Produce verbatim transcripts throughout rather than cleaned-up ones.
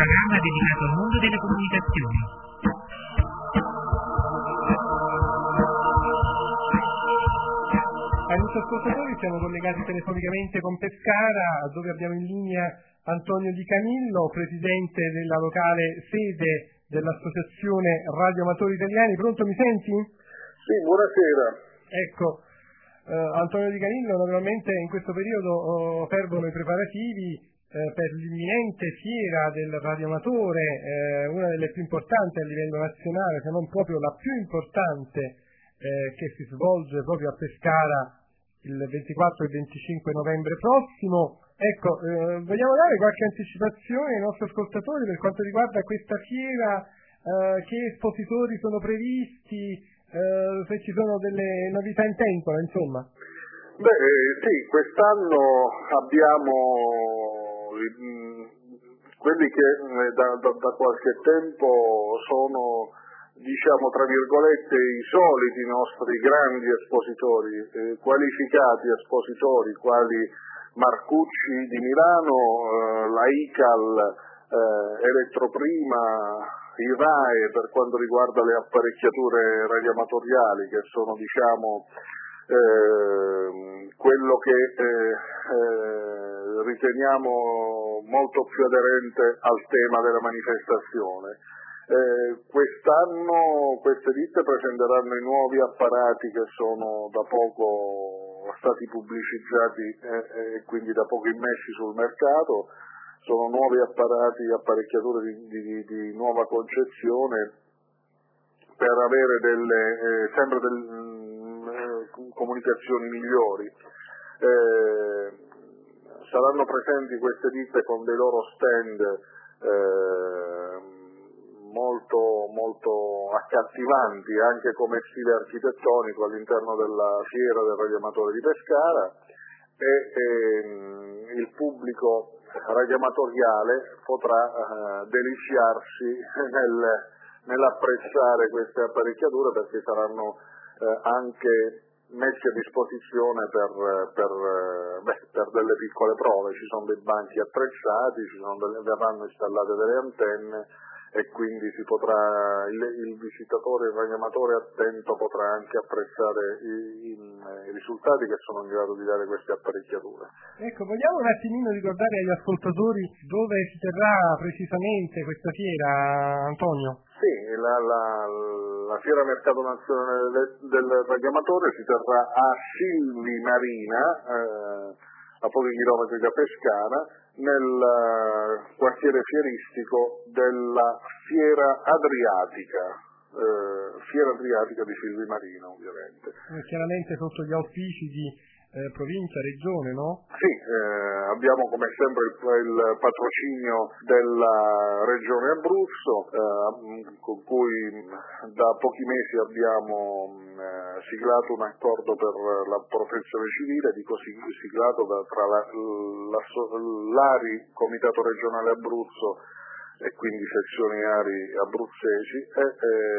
programma dedicato al mondo delle comunicazioni. Amici ascoltatori, siamo collegati telefonicamente con Pescara, dove abbiamo in linea Antonio Di Canillo, presidente della locale sede dell'Associazione Radio Amatori Italiani. Pronto, mi senti? Sì, buonasera. Ecco, eh, Antonio Di Canillo, naturalmente in questo periodo oh, fervono i preparativi eh, per l'imminente fiera del radioamatore, eh, una delle più importanti a livello nazionale, se non proprio la più importante, Eh, che si svolge proprio a Pescara il ventiquattro e venticinque novembre prossimo. Ecco, eh, vogliamo dare qualche anticipazione ai nostri ascoltatori per quanto riguarda questa fiera, eh, che espositori sono previsti, eh, se ci sono delle novità in pentola, insomma? Beh, eh, sì, quest'anno abbiamo mh, quelli che eh, da, da, da qualche tempo sono, diciamo tra virgolette, i soliti nostri grandi espositori, eh, qualificati espositori, quali Marcucci di Milano, eh, la I C A L, eh, Elettroprima, I R A E per quanto riguarda le apparecchiature radioamatoriali, che sono, diciamo, eh, quello che eh, eh, riteniamo molto più aderente al tema della manifestazione. Eh, quest'anno queste ditte presenteranno i nuovi apparati che sono da poco stati pubblicizzati e, e quindi da poco immessi sul mercato. Sono nuovi apparati, apparecchiature di, di, di nuova concezione per avere delle eh, sempre delle eh, comunicazioni migliori. Eh, saranno presenti queste ditte con dei loro stand eh, molto molto accattivanti anche come stile architettonico all'interno della fiera del radioamatore di Pescara, e ehm, il pubblico radioamatoriale potrà eh, deliziarsi nel, nell'apprezzare queste apparecchiature, perché saranno eh, anche messi a disposizione per, per, beh, per delle piccole prove. Ci sono dei banchi attrezzati, ci sono delle, verranno installate delle antenne, e quindi si potrà, il, il visitatore, il radioamatore attento potrà anche apprezzare i, i, i risultati che sono in grado di dare queste apparecchiature. Ecco, vogliamo un attimino ricordare agli ascoltatori dove si terrà precisamente questa fiera, Antonio? Sì, la, la, la Fiera Mercato Nazionale del, del Radioamatore si terrà a Silvi Marina, eh, a pochi chilometri da Pescara, nel uh, quartiere fieristico della Fiera Adriatica, uh, Fiera Adriatica di Silvi Marina, ovviamente. Chiaramente sotto gli auspici di eh, provincia, regione, no? Sì, eh, abbiamo come sempre il, il patrocinio della regione Abruzzo, eh, con cui da pochi mesi abbiamo eh, siglato un accordo per la protezione civile, dico siglato da, tra la, la, l'A R I, Comitato Regionale Abruzzo, e quindi sezioni A R I abruzzesi, e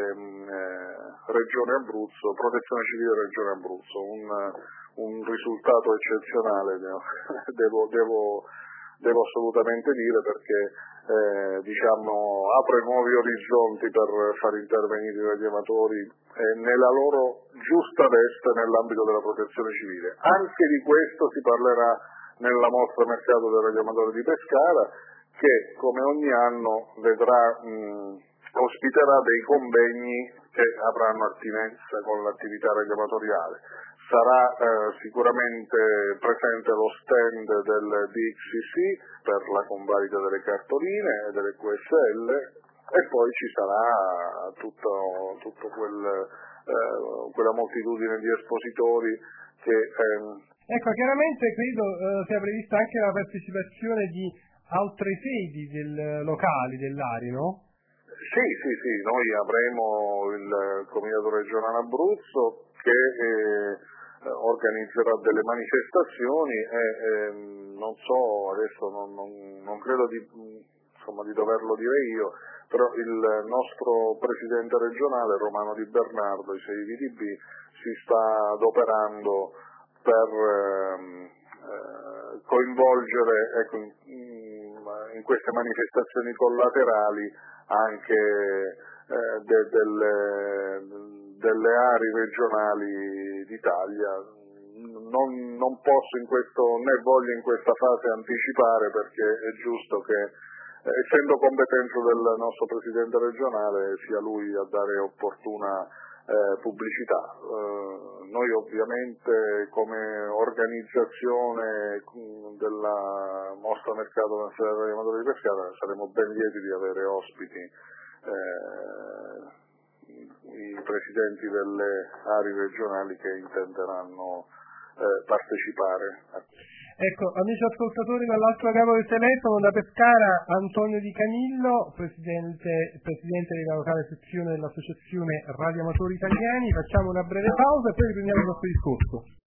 eh, Regione Abruzzo, Protezione Civile Regione Abruzzo. Un, un risultato eccezionale, devo, devo, devo assolutamente dire, perché eh, diciamo apre nuovi orizzonti per far intervenire i radioamatori eh, nella loro giusta veste nell'ambito della protezione civile. Anche di questo si parlerà nella mostra Mercato del Radioamatore di Pescara, che come ogni anno vedrà mh, ospiterà dei convegni che avranno attinenza con l'attività radioamatoriale. Sarà eh, sicuramente presente lo stand del D X C C per la convalida delle cartoline e delle Q S L, e poi ci sarà tutto, tutto quel, eh, quella moltitudine di espositori che... Ehm... Ecco, chiaramente credo eh, sia prevista anche la partecipazione di altre sedi del, locali dell'A R I, no? Sì, sì, sì, noi avremo il Comitato Regionale Abruzzo che eh, organizzerà delle manifestazioni e eh, non so, adesso non, non, non credo di, insomma, di doverlo dire io, però il nostro Presidente regionale Romano Di Bernardo, I sei V D B, si sta adoperando per ehm, eh, coinvolgere ecco, in, in queste manifestazioni collaterali anche eh, de, delle, delle aree regionali d'Italia. Non, non posso in questo, né voglio in questa fase anticipare, perché è giusto che, eh, essendo competenza del nostro Presidente regionale, sia lui a dare opportuna eh, pubblicità. Eh, noi ovviamente come organizzazione della Mostra Mercato Nazionale degli Amatori di Pescara saremo ben lieti di avere ospiti eh, i presidenti delle aree regionali che intenderanno eh, partecipare. Ecco, amici ascoltatori, dall'altro capo del telefono da Pescara Antonio Di Canillo, presidente, presidente della locale sezione dell'Associazione Radio Amatori Italiani. Facciamo una breve pausa e poi riprendiamo il nostro discorso.